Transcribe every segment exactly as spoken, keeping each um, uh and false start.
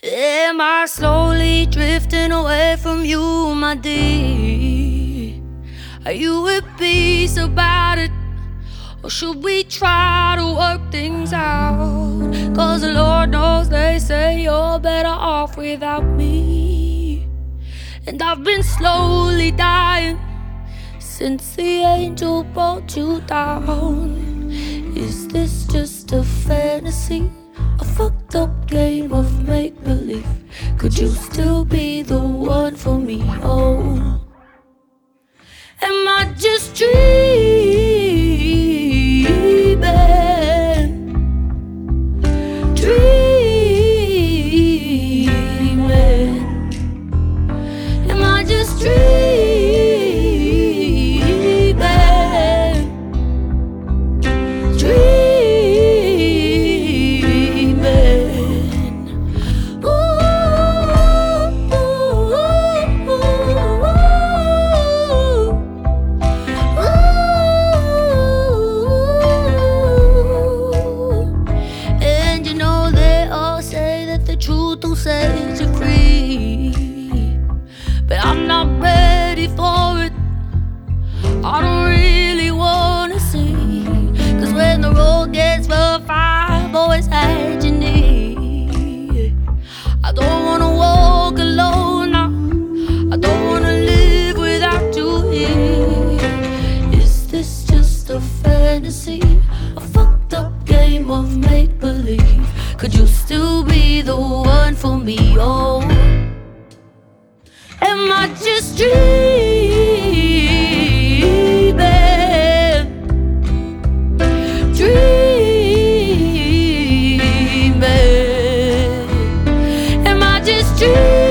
Am I slowly drifting away from you, my dear? Are you at peace about it? Or should we try to work things out? Cause the Lord knows they say you're better off without me. And I've been slowly dying since the angel brought you down. Is this just a fantasy? A fucked up game of make-believe? Could you still be the one for me? Oh, am I just dreaming? Dreaming? Am I just dreaming? Truth will set you free, but I'm not ready for it. I don't really wanna see, cause when the road gets rough, I've always had your knee. I don't wanna walk alone now, I don't wanna live without you here. Is this just a fantasy? A fucked up game of make-believe? Could you still be the one for me? Oh, am I just dreaming? Dreaming? Am I just dreaming?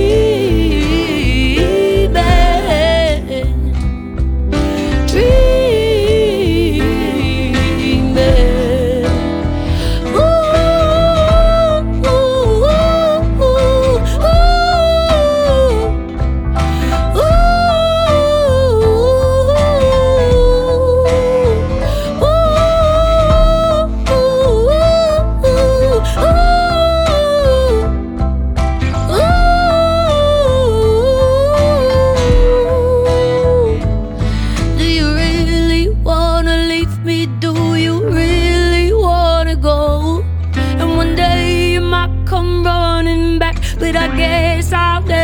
Do you really wanna go? And one day you might come running back, but I guess I'll never